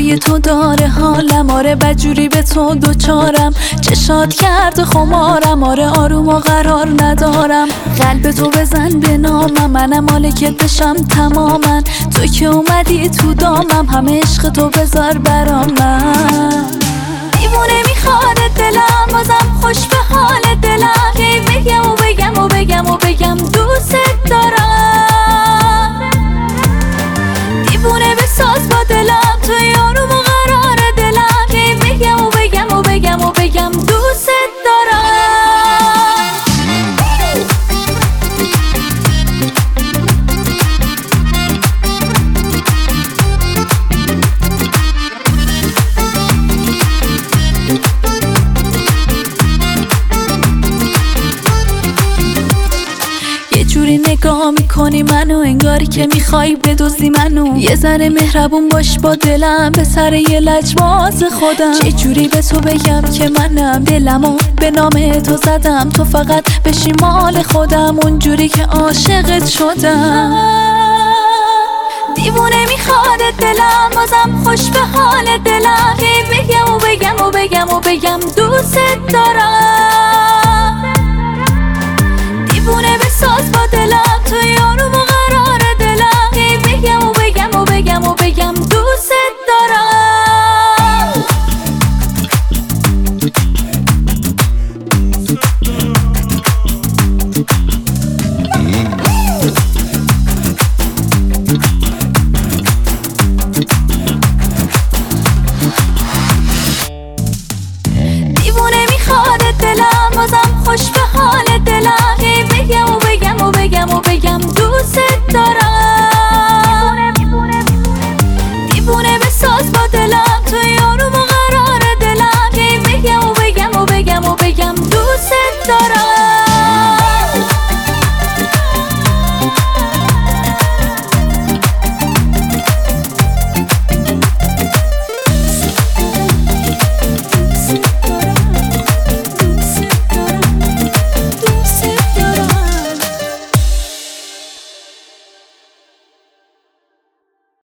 روی تو داره حالم، آره بدجوری به تو دوچارم، چشات کرد خمارم، آره آروم و قرار ندارم. قلب تو بزن به نامم، منم مالکت بشم تماما، تو که اومدی تو دامم، همه عشق تو بذار برام. من دیوونه میخواد دلم، بازم خوش به حال دلم، کی بگم و بگم و بگم و بگم دوست دارم. دیوونه بساز با دلم، توی آروم و قرار دلم، کی بگم و بگم و بگم و بگم دوست دارم. جوری نگاه میکنی منو، انگاری که میخوای بدزدی منو. یه ذره مهربون باش با دلم، به سر یه لجباز خودم. چه جوری به تو بگم که منم دلمو به نام تو زدم، تو فقط بشی مال خودم، اونجوری که عاشقت شدم. دیوونه میخواد دلم، بازم خوش به حال دلم، کی بگم و بگم و بگم و بگم دوست دارم.